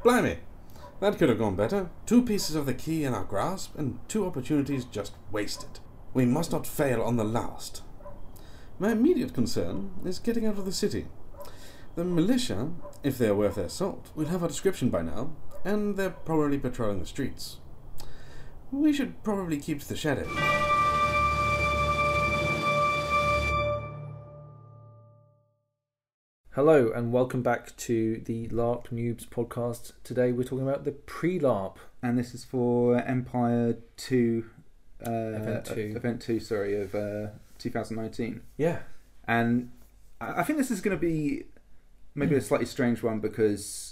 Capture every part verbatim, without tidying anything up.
Blimey! That could have gone better. Two pieces of the key in our grasp, and two opportunities just wasted. We must not fail on the last. My immediate concern is getting out of the city. The militia, if they are worth their salt, will have our description by now, and they're probably patrolling the streets. We should probably keep to the shadows. Hello and welcome back to the LARP Noobs podcast. Today we're talking about the pre-LARP. And this is for Empire two, uh, Event two. Uh, Event two, sorry, of uh, twenty nineteen. Yeah. And I I think this is going to be maybe a slightly strange one because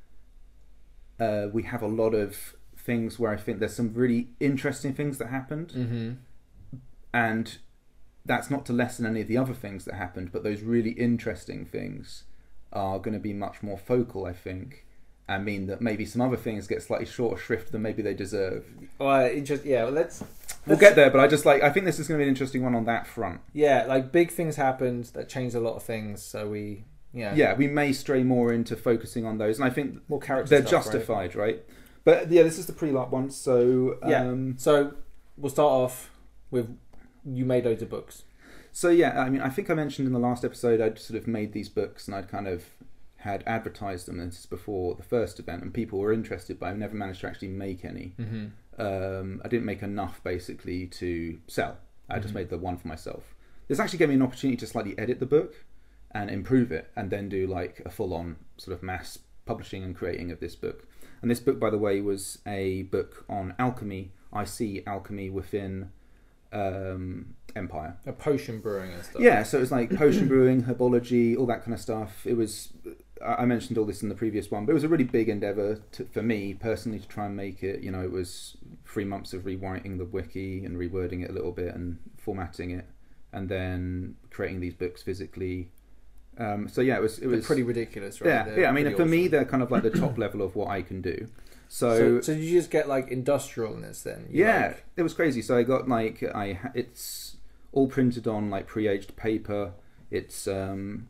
uh, we have a lot of things where I think there's some really interesting things that happened. Mm-hmm. And that's not to lessen any of the other things that happened, but those really interesting things are going to be much more focal, I think, and mean that maybe some other things get slightly shorter shrift than maybe they deserve. Well, interest. Yeah, well, let's, let's. We'll get there, but I just like I think this is going to be an interesting one on that front. Yeah, like big things happened that changed a lot of things, so we. Yeah. Yeah, we may stray more into focusing on those, and I think more character they're stuff, justified, right? right? But yeah, this is the pre-LARP one, so um, yeah. So we'll start off with you made loads of books. So yeah, I mean, I think I mentioned in the last episode I'd sort of made these books and I'd kind of had advertised them. This is before the first event, and people were interested, but I never managed to actually make any. Mm-hmm. Um, I didn't make enough basically to sell. I Mm-hmm. just made the one for myself. This actually gave me an opportunity to slightly edit the book and improve it, and then do like a full-on sort of mass publishing and creating of this book. And this book, by the way, was a book on alchemy. I see alchemy within um, Empire. A potion brewing and stuff. Yeah, so it was like potion brewing, herbology, all that kind of stuff. It was, I mentioned all this in the previous one, but it was a really big endeavour to, for me personally to try and make it. You know, it was three months of rewriting the wiki and rewording it a little bit and formatting it, and then creating these books physically. Um, so yeah, it was it They're was pretty ridiculous, right? Yeah, They're yeah. I mean, pretty for me, awesome. they're kind of like the top level of what I can do. So, So, so did you just get like industrialness then? You yeah, like- it was crazy. So I got like I ha- it's all printed on like pre-aged paper. It's um,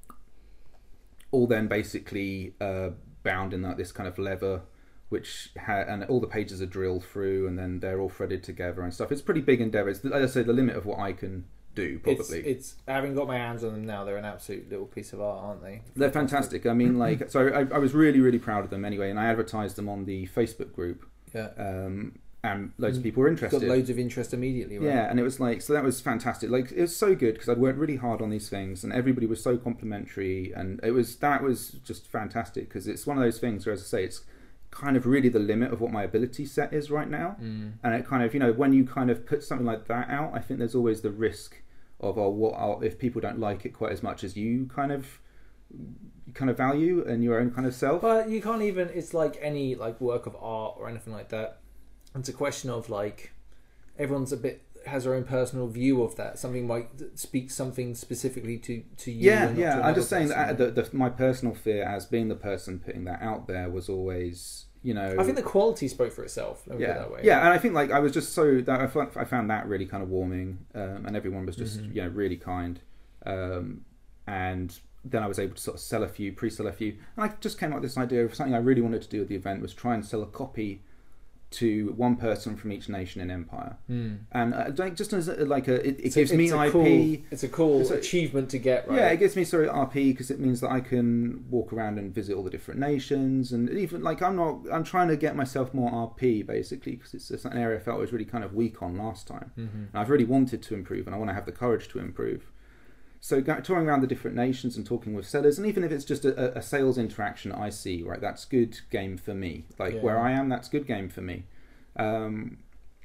all then basically uh, bound in like this kind of leather, which ha- and all the pages are drilled through, and then they're all threaded together and stuff. It's a pretty big endeavour. It's, like I say, the limit of what I can do, probably. It's, it's having got my hands on them now. They're an absolute little piece of art, aren't they? They're fantastic. I mean, like, so I, I was really, really proud of them anyway, and I advertised them on the Facebook group, Yeah. um, and loads of people were interested. Got loads of interest immediately, right? Yeah, and it was like, so that was fantastic. Like, it was so good because I'd worked really hard on these things, and everybody was so complimentary, and it was that was just fantastic because it's one of those things where, as I say, it's kind of really the limit of what my ability set is right now, Mm. and it kind of, you know, when you kind of put something like that out, I think there's always the risk of, oh, what oh, if people don't like it quite as much as you kind of kind of value and your own kind of self. But you can't even. It's like any like work of art or anything like that. It's a question of like everyone's a bit has their own personal view of that. Something might speak something specifically to to you. Yeah, and not yeah. to I'm another just saying person. that the, the, my personal fear as being the person putting that out there was always, you know, I think the quality spoke for itself. Let me yeah, put it that way. yeah. And I think like I was just so that I found, I found that really kind of warming, um, and everyone was just Mhm. you know really kind, um, and then I was able to sort of sell a few, pre-sell a few, and I just came up with this idea of something I really wanted to do at the event was try and sell a copy to one person from each nation in Empire, Mm. and uh, like just as a, like a it, it It's a- gives me it's a I P. Cool, it's a cool It's a- achievement to get. Right. Yeah, it gives me sort of R P because it means that I can walk around and visit all the different nations, and even like I'm not, I'm trying to get myself more R P basically because it's, it's an area I felt I was really kind of weak on last time, Mm-hmm. and I've really wanted to improve, and I want to have the courage to improve. So go, touring around the different nations and talking with sellers, and even if it's just a, a sales interaction I see, right, that's good game for me. Like Yeah. where I am, that's good game for me. Um,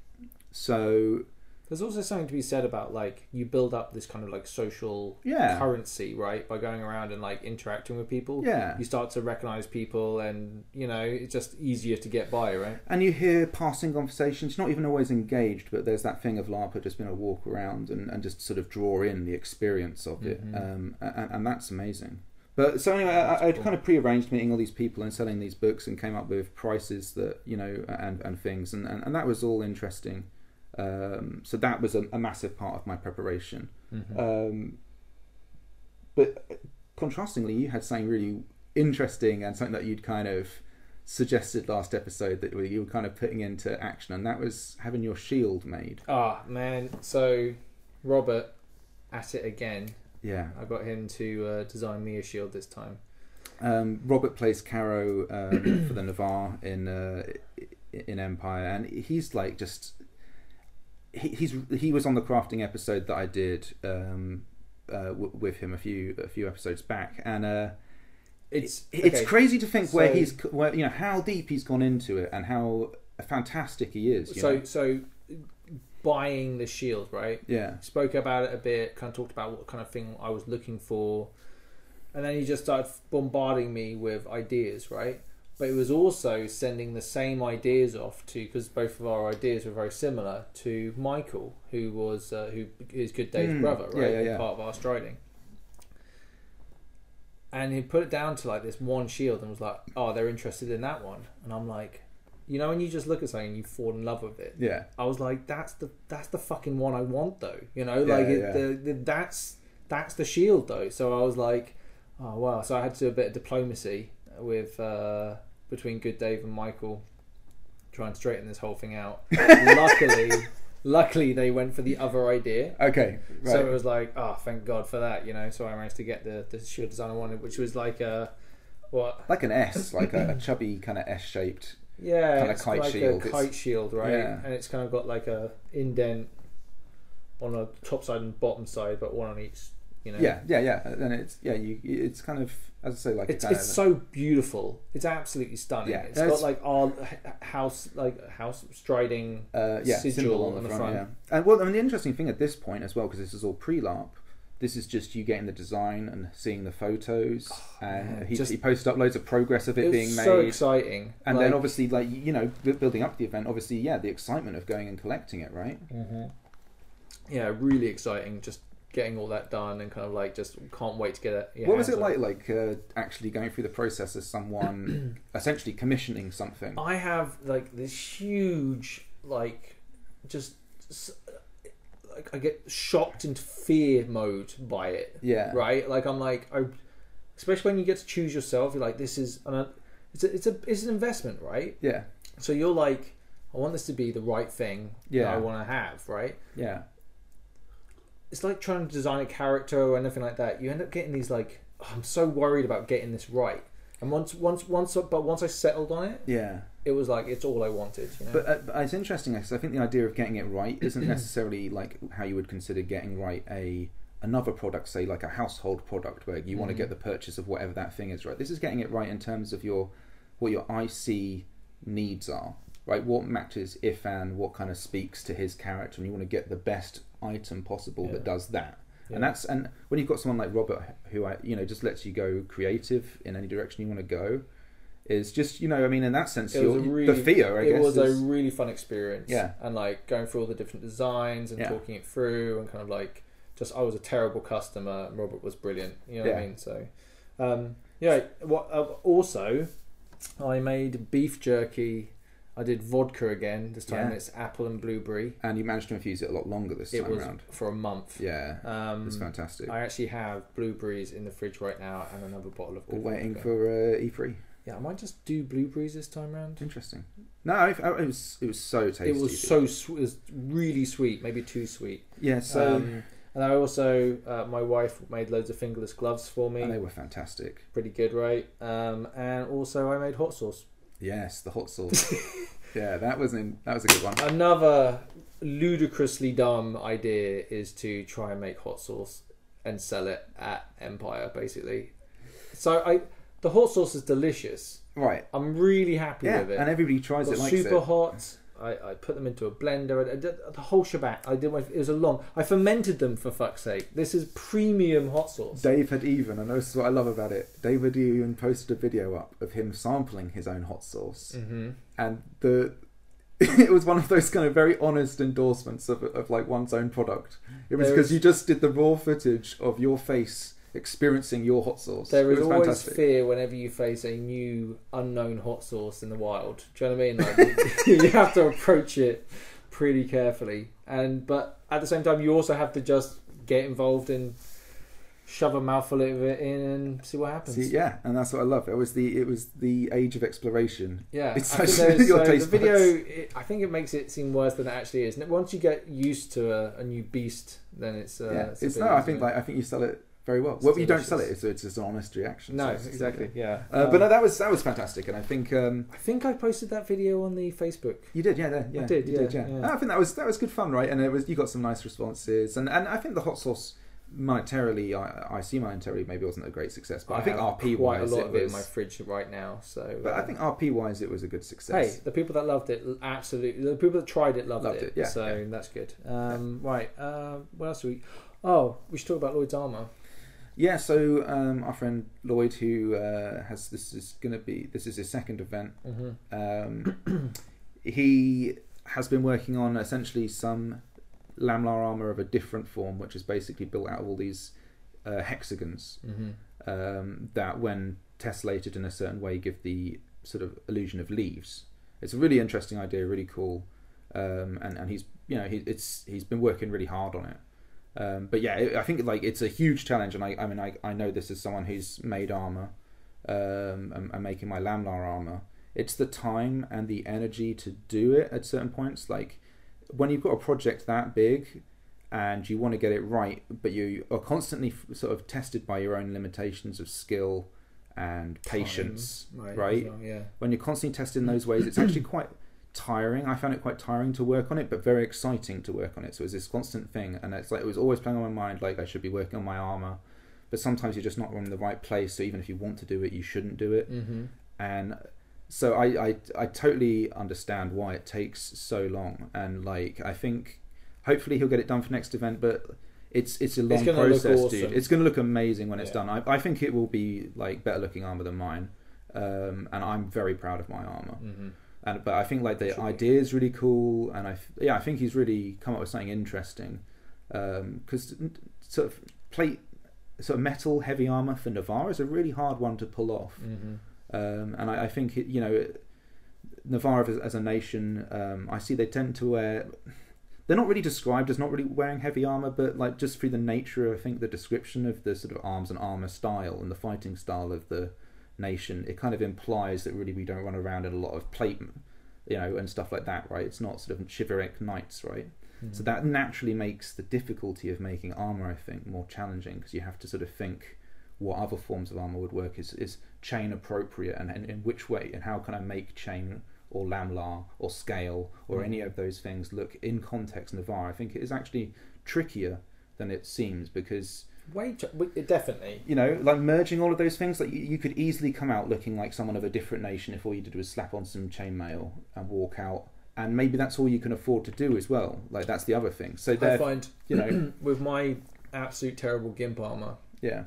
so There's also something to be said about like you build up this kind of like social yeah, currency, right? By going around and like interacting with people. yeah. You start to recognize people, and you know it's just easier to get by, right? And you hear passing conversations, not even always engaged, but there's that thing of LARP just being able to walk around and, and just sort of draw in the experience of it. Mhm. Um, and, and that's amazing. But so anyway, I, I'd cool. kind of pre-arranged meeting all these people and selling these books and came up with prices that, you know, and, and things. And, and, and that was all interesting. Um, so that was a, a massive part of my preparation. Mm-hmm. Um, but contrastingly, you had something really interesting and something that you'd kind of suggested last episode that you were kind of putting into action, and that was having your shield made. Ah, man. So, Robert, at it again. Yeah. I got him to uh, design me a shield this time. Um, Robert plays Caro um, for the Navarre in uh, in Empire, and he's like just he, he's he was on the crafting episode that I did um, uh, w- with him a few a few episodes back, and uh, it's it's okay. crazy to think where So- he's where you know how deep he's gone into it and how fantastic he is. You So, know? so buying the shield, right? yeah, Spoke about it a bit, kind of talked about what kind of thing I was looking for, and then he just started bombarding me with ideas, right? But it was also sending the same ideas off to, because both of our ideas were very similar, to Michael, who was uh, who is Good Dave's Mm, brother, yeah, right? yeah, yeah. Part of our striding. And he put it down to like this one shield and was like, "Oh, they're interested in that one," and I'm like, you know, when you just look at something and you fall in love with it. yeah, I was like, that's the that's the fucking one I want though. You know, Yeah, like yeah, it, yeah. The, the that's that's the shield though. So I was like, oh wow. So I had to do a bit of diplomacy with uh, between Good Dave and Michael, trying to straighten this whole thing out. luckily, luckily they went for the other idea. okay, right. So it was like, oh, thank God for that. You know, so I managed to get the the shield design I wanted, which was like a what? like an S, like a, a chubby kind of S shaped. Yeah, Kinda it's kite like shield. a It's- kite shield, right? Yeah. And it's kind of got like a indent on a top side and bottom side, but one on each. You know. Yeah, yeah, yeah, and it's yeah, you it's kind of as I say like It's a kind it's of, so beautiful. It's absolutely stunning. Yeah, It's it's- got like our h- house like house striding uh, yeah, sigil symbol on the front. Yeah. And well, I mean, the interesting thing at this point as well, because this is all pre-LARP, this is just you getting the design and seeing the photos. and man, he, just- he posted up loads of progress of it, It was being so made, exciting. and like, then obviously, like you know, bu- building up the event. Obviously, yeah, the excitement of going and collecting it, right? yeah, really exciting. Just getting all that done and kind of like just can't wait to get it. your What was hands it on like, like uh, actually going through the process as someone essentially commissioning something? I have like this huge, like, just s- like I get shocked into fear mode by it. Yeah, Right? Like I'm like, I, especially when you get to choose yourself, you're like, this is, and I, it's a, it's a, it's an investment, right? yeah, So you're like, I want this to be the right thing that Yeah. I want to have, right? yeah. It's like trying to design a character or anything like that. You end up getting these like, oh, I'm so worried about getting this right. And once, once, once, but once I settled on it, Yeah, it was like it's all I wanted. You know? but, uh, but it's interesting because I think the idea of getting it right isn't necessarily like how you would consider getting right a another product, say like a household product where you want to Mhm. get the purchase of whatever that thing is right. This is getting it right in terms of your what your I C needs are, right? What matches Ifan, what kind of speaks to his character, and you want to get the best item possible Yeah. that does that. Yeah. And that's and when you've got someone like Robert who I you know just lets you go creative in any direction you want to go, is just you know I mean in that sense It was you're, a really- the fear I it guess was is, a really fun experience. Yeah. And like going through all the different designs and Yeah. talking it through and kind of like just I was a terrible customer and Robert was brilliant. You know what I Yeah. mean? So um, yeah. What uh, also I made beef jerky. I did vodka again. This time Yeah. it's apple and blueberry. and you managed to infuse it a lot longer this It time was around. for a month. Yeah, Um, it's fantastic. I actually have blueberries in the fridge right now and another bottle of All good waiting vodka. for uh, E three. Yeah, I might just do blueberries this time round. Interesting. No, I, I, it was it was so tasty. It was so sw- it was really sweet, maybe too sweet. yeah. So um, and I also, uh, my wife made loads of fingerless gloves for me. and they were fantastic. Pretty good, right? Um, and also, I made hot sauce. Yes, the hot sauce. yeah, that was in that was a good one. Another ludicrously dumb idea is to try and make hot sauce and sell it at Empire, basically. So I, the hot sauce is delicious. Right. I'm really happy Yeah, with it. and everybody tries Got it, likes super it. hot. I, I put them into a blender. I did the whole shebang. I did. My, it was a long. I fermented them for fuck's sake. This is premium hot sauce. Dave had even, and this is what I love about it. Dave had even posted a video up of him sampling his own hot sauce, Mm-hmm. and the it was one of those kind of very honest endorsements of of like one's own product. It was There because is- you just did the raw footage of your face experiencing your hot sauce. There it is was always fantastic. fear whenever you face a new unknown hot sauce in the wild. Do you know what I mean? Like, you have to approach it pretty carefully, and but at the same time, you also have to just get involved in shove a mouthful of it in and see what happens. See, yeah, and that's what I love. It was the it was the age of exploration. Yeah, it's I think such there's- your so taste the video. buds. It, I think it makes it seem worse than it actually is. And once you get used to a, a new beast, then it's uh, Yeah, it's, a it's bit no. I easier. think like I think you sell it very well. It's Well, you don't delicious. sell it. It's, it's just an honest reaction. no, so it's- exactly. Yeah, Uh, Um, but no, that was that was fantastic, and I think um, I think I posted that video on the Facebook. you did. Yeah, yeah, yeah. did, you yeah, did. Yeah. yeah. I think that was that was good fun, right? And it was you got some nice responses, and and I think the hot sauce monetarily, I, I see monetarily maybe wasn't a great success, but I, think have R P quite wise a lot it of it in was. my fridge right now. So, But I uh, think R P wise it was a good hey, success. the people that loved it, absolutely. The people that tried it loved, Loved it. it, yeah, So yeah. that's good. Um, Right. Uh, what else do we? Oh, we should talk about Lloyd's Armour. Yeah, so um, our friend Lloyd, who uh, has this is going to be this is his second event. Mm-hmm. Um, he has been working on essentially some Lamlar armor of a different form, which is basically built out of all these uh, hexagons Mm-hmm. um, that, when tessellated in a certain way, give the sort of illusion of leaves. It's a really interesting idea, really cool, um, and and he's you know he, it's he's been working really hard on it. Um, but yeah, it, I think like it's a huge challenge, and I, I mean I, I know this as someone who's made armor um, and, and making my Lamlar armor. It's the time and the energy to do it at certain points. Like when you've got a project that big and you want to get it right, but you are constantly f- sort of tested by your own limitations of skill and patience, Time, right? right? as well, yeah. When you're constantly tested in those ways, it's actually quite tiring. I found it quite tiring to work on it, but very exciting to work on it. So it was this constant thing, and it's like it was always playing on my mind, like I should be working on my armor, but sometimes you're just not in the right place. So even if you want to do it, you shouldn't do it. Mm-hmm. And so I, I I totally understand why it takes so long, and like I think hopefully he'll get it done for next event, but it's it's a long gonna look process, awesome. dude. It's going to look amazing when it's Yeah. done. I, I think it will be like better looking armor than mine, um, and I'm very proud of my armor. Mm-hmm. And but I think like the Should be. idea is really cool, and I f- yeah I think he's really come up with something interesting, because sort of plate sort of metal heavy armor for Navarre is a really hard one to pull off. Mm-hmm. Um, and I, I think it, you know Navarre as, as a nation, um, I see they tend to wear. They're not really described as not really wearing heavy armor, but like just through the nature, I think the description of the sort of arms and armor style and the fighting style of the nation, it kind of implies that really we don't run around in a lot of plate, you know, and stuff like that, right? It's not sort of chivalric knights, right? Mm-hmm. So that naturally makes the difficulty of making armor, I think, more challenging, because you have to sort of think what other forms of armor would work. Is is chain appropriate, and, and in which way, and how can I make chain or Lamlar or scale or Mm. any of those things look in context Navarre? I think it is actually trickier than it seems, because Wait, definitely. you know, like merging all of those things, like you, you could easily come out looking like someone of a different nation if all you did was slap on some chainmail and walk out, and maybe that's all you can afford to do as well. Like that's the other thing. So I there, find you know, with my absolute terrible gimp armor, yeah,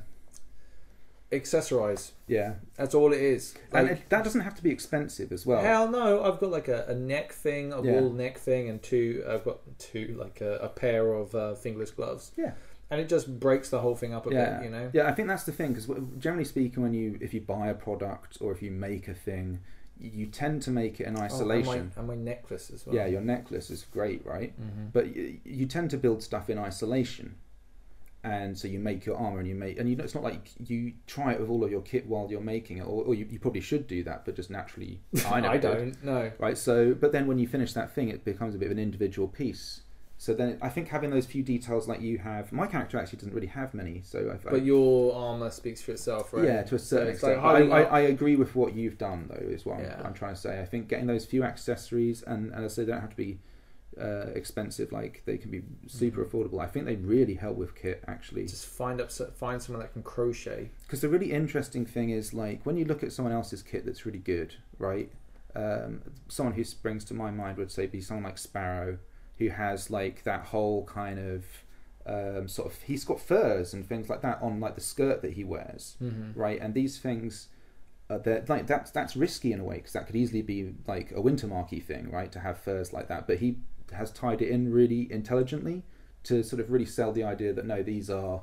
accessorize. yeah, That's all it is. and Like, it, that doesn't have to be expensive as well. hell no! I've got like a, a neck thing, a Yeah. wool neck thing, and two. I've got two like a, a pair of uh, fingerless gloves. Yeah. And it just breaks the whole thing up a Yeah, bit, you know. yeah. I think that's the thing, because generally speaking, when you if you buy a product or if you make a thing, you, you tend to make it in Oh, isolation. and, my, and my necklace as well. Yeah, your necklace is great, right? Mm-hmm. But you, you tend to build stuff in isolation, and so you make your armor, and you make, and you know, it's not like you try it with all of your kit while you're making it, or, or you, you probably should do that, but just naturally, I, never I did, don't. No. right? So, but then when you finish that thing, it becomes a bit of an individual piece. So then, I think having those few details like you have, my character actually doesn't really have many. So, I've, But your armor speaks for itself, right? yeah, to a certain So it's extent. like But hiding I, I, up- I agree with what you've done, though, is what I'm, Yeah. I'm trying to say. I think getting those few accessories, and, and I say they don't have to be uh, expensive, like they can be super affordable. I think they really help with kit, actually. Just find up, find someone that can crochet. Because the really interesting thing is, like, when you look at someone else's kit that's really good, right? Um, someone who springs to my mind would say be someone like Sparrow, who has like that whole kind of um, sort of, he's got furs and things like that on like the skirt that he wears, Mm-hmm. right? And these things, uh, they're like that's that's risky in a way, because that could easily be like a winter marquee thing, right? To have furs like that, but he has tied it in really intelligently to sort of really sell the idea that no, these are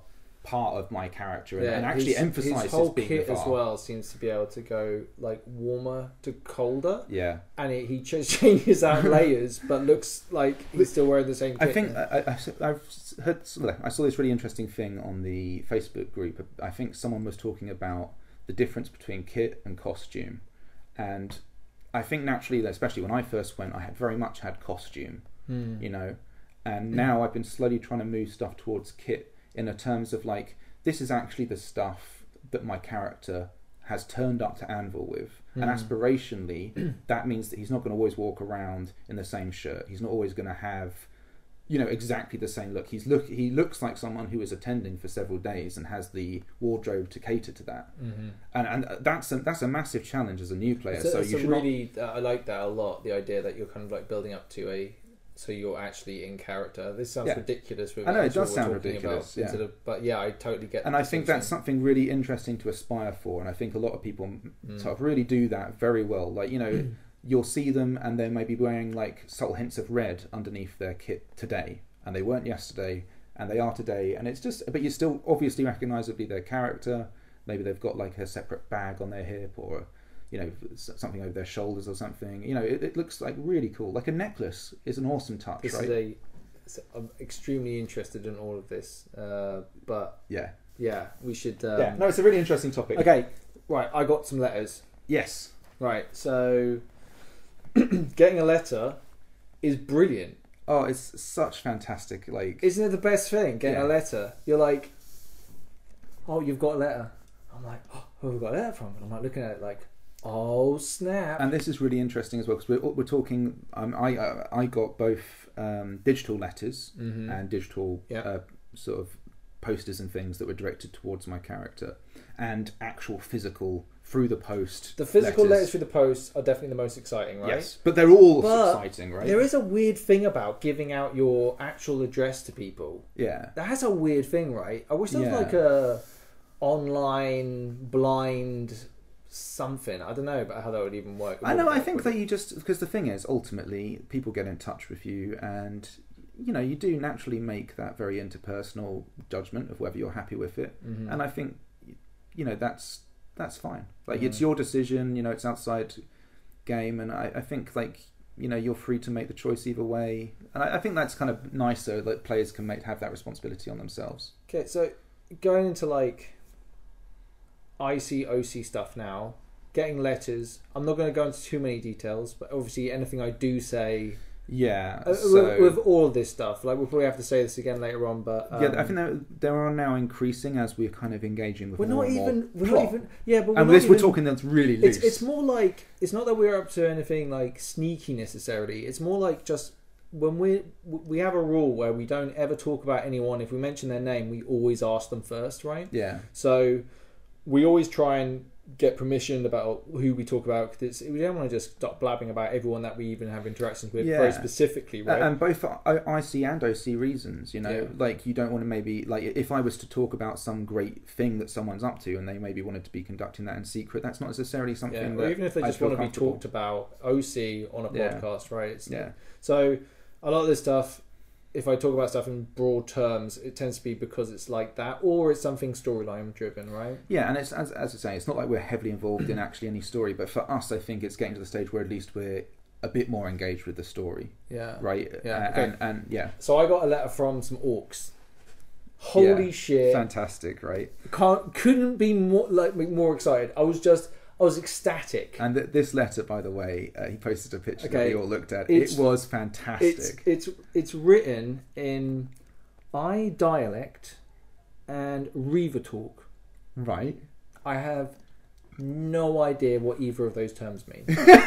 part of my character and, Yeah, and actually his, emphasize his whole being kit Navarre. as well seems to be able to go like warmer to colder. Yeah, And it, he just changes out layers, but looks like he's still wearing the same kit. I think I, I, I've heard. I saw this really interesting thing on the Facebook group. I think someone was talking about the difference between kit and costume, and I think naturally, especially when I first went, I had very much had costume, Hmm. you know, and now I've been slowly trying to move stuff towards kit in a terms of like this is actually the stuff that my character has turned up to Anvil with, Mm. and aspirationally, that means that he's not going to always walk around in the same shirt. He's not always going to have, you know, exactly the same look. He's look he looks like someone who is attending for several days and has the wardrobe to cater to that. Mm-hmm. And and that's a, that's a massive challenge as a new player. It's a, so it's you a should really, uh, I like that a lot. The idea that you're kind of like building up to a, so you're actually in character. This sounds Yeah. ridiculous. With I know, it that's what does we're sound talking ridiculous, about, yeah. instead of- but yeah, I totally get. And I what think you're that's saying. something really interesting to aspire for, and I think a lot of people Mm. sort of really do that very well. Like, you know, you'll see them and they may be wearing like subtle hints of red underneath their kit today, and they weren't yesterday, and they are today, and it's just, but you're still obviously recognisably their character. Maybe they've got like a separate bag on their hip, or you know, something over their shoulders or something. You know, it, it looks like really cool. Like a necklace is an awesome touch, This right? is a. so I'm extremely interested in all of this, uh, but Yeah. yeah, we should. Um, yeah. No, it's a really interesting topic. Okay, right. I got some letters. Yes. Right, so getting a letter is brilliant. Oh, it's such fantastic. Like, Isn't it the best thing? Getting Yeah. a letter. You're like, oh, you've got a letter. I'm like, oh, who have we got a letter from? And I'm like looking at it like, oh snap. and this is really interesting as well because we're we're talking. Um, I uh, I got both um, digital letters Mhm. and digital Yeah. uh, sort of posters and things that were directed towards my character, and actual physical through the post. The physical letters through the post are definitely the most exciting, right? Yes, but they're all But exciting, right? There is a weird thing about giving out your actual address to people. Yeah. That's a weird thing, right? I wish there was Yeah. like a online blind something. I don't know about how that would even work. I know. I think Would that it? you just because the thing is, ultimately, people get in touch with you, and you know, you do naturally make that very interpersonal judgment of whether you're happy with it. Mhm. And I think, you know, that's that's fine. Like, Mhm. it's your decision. You know, it's outside game, and I, I think like you know you're free to make the choice either way. And I, I think that's kind of nicer that players can make have that responsibility on themselves. Okay, so going into like I C O C stuff now, getting letters. I'm not going to go into too many details, but obviously anything I do say Yeah. uh, so, with, with all of this stuff, like we'll probably have to say this again later on. But um, yeah, I think there, there are now increasing as we're kind of engaging with we're more not and more even. We're plot. not even. Yeah, but we're And not this even, we're talking that's really loose. It's it's more like it's not that we're up to anything like sneaky necessarily. It's more like just when we we have a rule where we don't ever talk about anyone. If we mention their name, we always ask them first, right? Yeah. So we always try and get permission about who we talk about because we don't want to just start blabbing about everyone that we even have interactions with Yeah. very specifically, right? And both for I- IC and O C reasons, you know, Yeah. like you don't want to maybe like if I was to talk about some great thing that someone's up to and they maybe wanted to be conducting that in secret, that's not necessarily something yeah, that or even if they I'd just feel want to be comfortable. talked about O C on a Yeah. podcast, right? It's, Yeah. So a lot of this stuff, if I talk about stuff in broad terms, it tends to be because it's like that, or it's something storyline driven, right? Yeah, and it's as, as I say, it's not like we're heavily involved in actually any story, but for us, I think it's getting to the stage where at least we're a bit more engaged with the story, Yeah. right? Yeah, Uh, okay. and, and yeah, So I got a letter from some orcs. Holy Yeah. shit! fantastic, right? Can't couldn't be more like more excited. I was just I was ecstatic. And th- this letter, by the way, uh, he posted a picture that Okay, we all looked at. it's- It was It's fantastic. it's it's written in I dialect and Reaver talk. Right. I have no idea what either of those terms mean.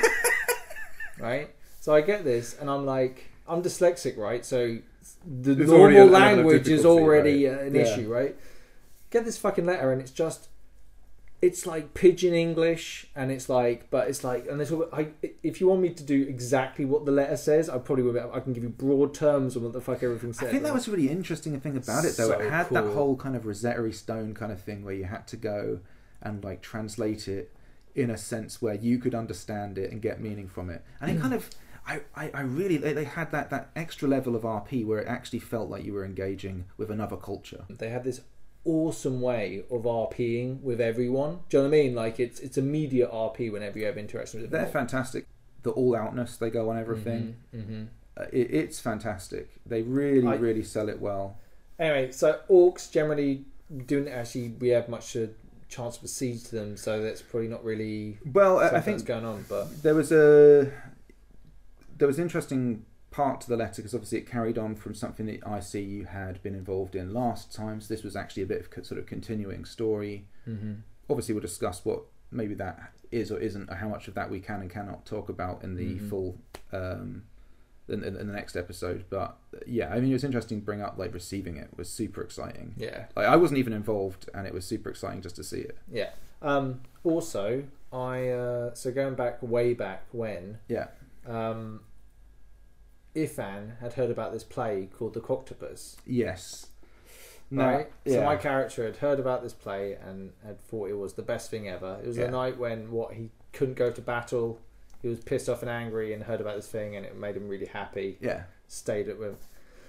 Right? So I get this and I'm like, I'm dyslexic, right? So the There's already a normal level of language is difficulty, already right? uh, an Yeah. issue, right? Get this fucking letter and it's just, it's like pidgin English and it's like, but it's like, and this, I, if you want me to do exactly what the letter says, I probably will. Be, I can give you broad terms on what the fuck everything says. I think that was a really interesting thing about it, though. So it had that cool. whole kind of Rosetta Stone kind of thing where you had to go and like translate it in a sense where you could understand it and get meaning from it. And it kind of, I, I, I really, they, they had that, that extra level of R P where it actually felt like you were engaging with another culture. They had this awesome way of RPing with everyone. Do you know what I mean? Like it's it's immediate R P whenever you have interaction with them. They're fantastic. The all-outness they go on everything. Mm-hmm, mm-hmm. Uh, it, it's fantastic. They really, I, really sell it well. Anyway, so orcs generally don't actually we have much a chance of a siege to them, so that's probably not really well. I think that's going on. But there was a there was an interesting part to the letter because obviously it carried on from something that I C U had been involved in last time. So this was actually a bit of sort of continuing story. Mm-hmm. Obviously, we'll discuss what maybe that is or isn't, or how much of that we can and cannot talk about in the mm-hmm. full. Um, In, in, in the next episode, but yeah, I mean, it was interesting to bring up like receiving it was super exciting. Yeah, like I wasn't even involved, and it was super exciting just to see it. Yeah. Um, also, I uh, so going back way back when, yeah, um, Ifan had heard about this play called The Coctopus. Yes. Right. No, yeah. So my character had heard about this play and had thought it was the best thing ever. It was yeah. the night when what he couldn't go to battle. He was pissed off and angry and heard about this thing and it made him really happy. Yeah. Stayed it with.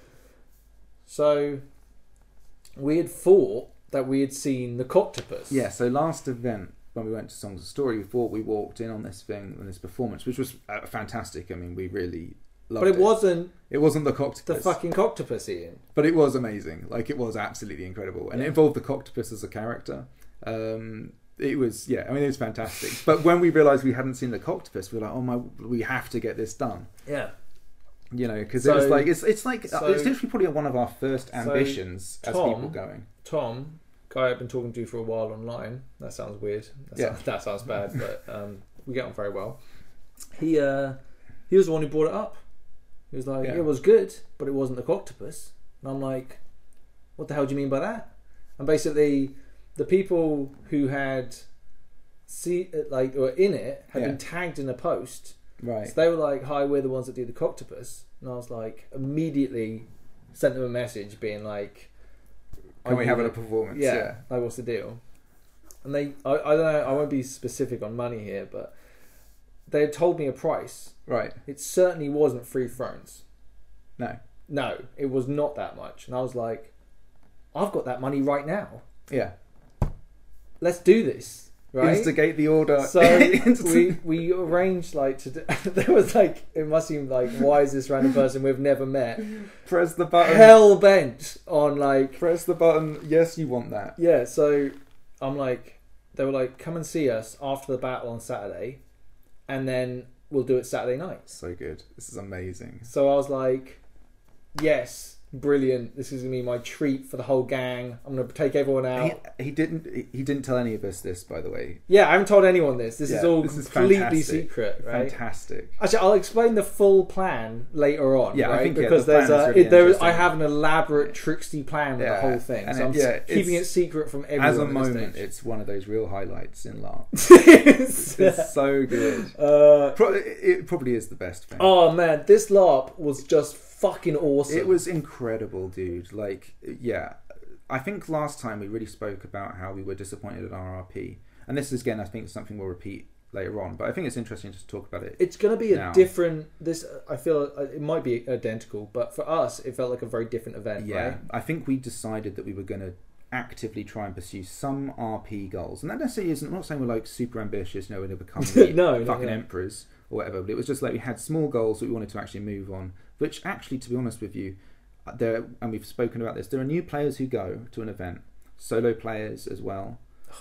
So we had thought that we had seen the Coctopus. Yeah, so last event when we went to Songs of Story, we thought we walked in on this thing and this performance, which was uh, fantastic. I mean, we really loved it. But it, it wasn't It wasn't the Coctopus. the fucking Coctopus, Ian. But it was amazing. Like, it was absolutely incredible. And yeah. it involved the Coctopus as a character. Um... It was, yeah, I mean, it was fantastic. But when we realised we hadn't seen the Coctopus, we were like, oh my, we have to get this done. Yeah. You know, because so, it was like, it's it's like, so, it's literally probably one of our first ambitions so as Tom, people going. Tom, guy I've been talking to for a while online, that sounds weird. That yeah. sounds, that sounds bad, but um, we get on very well. He uh, he was the one who brought it up. He was like, yeah. it was good, but it wasn't the Coctopus. And I'm like, what the hell do you mean by that? And basically, the people who had see like were in it had yeah. been tagged in a post, right? So they were like, "Hi, we're the ones that do the Coctopus," and I was like, immediately sent them a message being like, "Can we have a performance?" Yeah, yeah, like what's the deal? And they, I, I don't know, I won't be specific on money here, but they had told me a price. Right. It certainly wasn't free thrones. No. No, it was not that much, and I was like, "I've got that money right now. Yeah, let's do this." Right? Instigate the order. So we we arranged like to do, there was like it must seem like why is this random person we've never met press the button hell bent on like press the button yes you want that yeah so I'm like they were like come and see us after the battle on Saturday and then we'll do it Saturday night. So good, this is amazing. So I was like yes, brilliant, this is gonna be my treat for the whole gang. I'm gonna take everyone out. He, he didn't he didn't tell any of us this, by the way. Yeah, I haven't told anyone this. This yeah, is all this is completely fantastic. secret, right? Fantastic. Actually, I'll explain the full plan later on. Yeah, right? I think because yeah, the there's plan a is really it, there is, interesting. I have an elaborate tricksy plan with yeah. the whole thing, and so it, I'm yeah, keeping it secret from everyone. As a at this moment, stage. it's one of those real highlights in LARP. it's, it's so good. Uh, Pro- it probably is the best thing. Oh man, this LARP was just fucking awesome. It was incredible, dude. Like, yeah, I think last time we really spoke about how we were disappointed at R R P, and this is again, I think, something we'll repeat later on. But I think it's interesting to talk about it. It's going to be now. a different. This I feel it might be identical, but for us, it felt like a very different event. Yeah, right? I think we decided that we were going to actively try and pursue some R P goals, and that necessarily isn't. I'm not saying we're like super ambitious, you know, we're going to become no, fucking no, no. emperors or whatever. But it was just like we had small goals that we wanted to actually move on. Which actually, to be honest with you, there and we've spoken about this. There are new players who go to an event, solo players as well,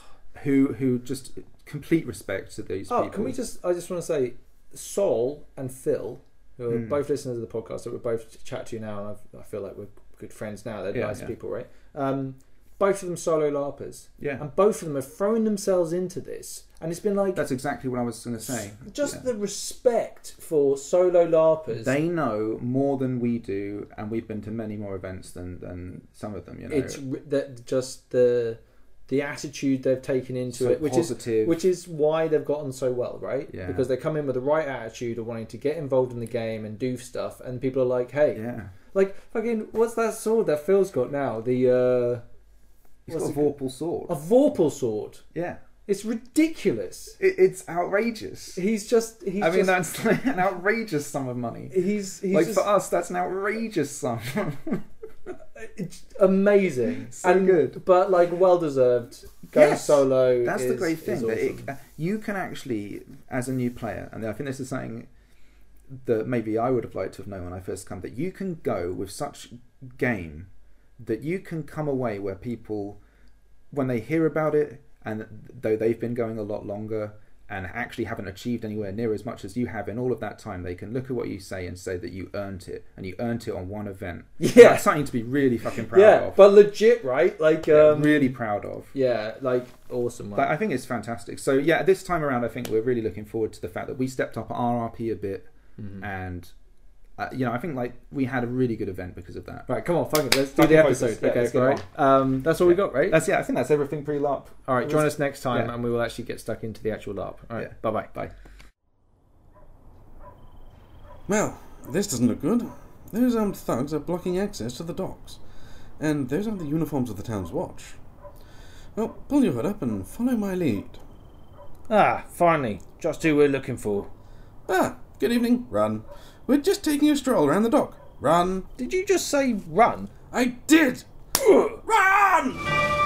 who who just complete respect to these oh, people. Can we just? I just want to say, Sol and Phil, who are Mm. both listeners of the podcast that we're both chat to now, and I've, I feel like we're good friends now. They're Yeah, nice yeah. people, right? Um, both of them solo LARPers, Yeah, and both of them are throwing themselves into this, and it's been like that's exactly what I was going to say. just Yeah. the respect for solo LARPers. They know more than we do, and we've been to many more events than, than some of them. You know, It's re- that just the the attitude they've taken into so it, which positive. is which is why they've gotten so well, right? Yeah. Because they come in with the right attitude of wanting to get involved in the game and do stuff, and people are like, "Hey, yeah, like fucking, what's that sword that Phil's got now? The uh, he's what's got a it- Vorpal sword. a Vorpal sword. Yeah, It's ridiculous. it, it's outrageous. He's just. He's I mean, just, that's like an outrageous sum of money. He's, he's like just, for us, that's an outrageous sum. It's amazing. So and good. But like well deserved. Going Yes, solo. That's is, the great thing. is That awesome. it, you can actually, as a new player, and I think this is something that maybe I would have liked to have known when I first come, that you can go with such game that you can come away where people, when they hear about it, and though they've been going a lot longer and actually haven't achieved anywhere near as much as you have in all of that time, they can look at what you say and say that you earned it, and you earned it on one event. Yeah. That's something to be really fucking proud yeah, of. but legit, right? Like, Yeah, um, really proud of. yeah, like awesome. But I think it's fantastic. So yeah, this time around, I think we're really looking forward to the fact that we stepped up our R P a bit, Mhm. and uh, you know, I think like we had a really good event because of that. Right, come on, fuck it. Let's do Fucking the focus. episode. Yeah, okay, let's get right. Um, that's all we got, right? That's yeah. I think that's everything pre-LARP. All right, join us next time, Yeah. and we will actually get stuck into the actual LARP. All right, Yeah. bye bye. Bye. Well, this doesn't look good. Those armed thugs are blocking access to the docks. And those aren't the uniforms of the town's watch. Well, pull your hood up and follow my lead. Ah, finally, just who we're looking for. Ah, good evening. Run. We're just taking a stroll around the dock. Run. Did you just say run? I did! Run!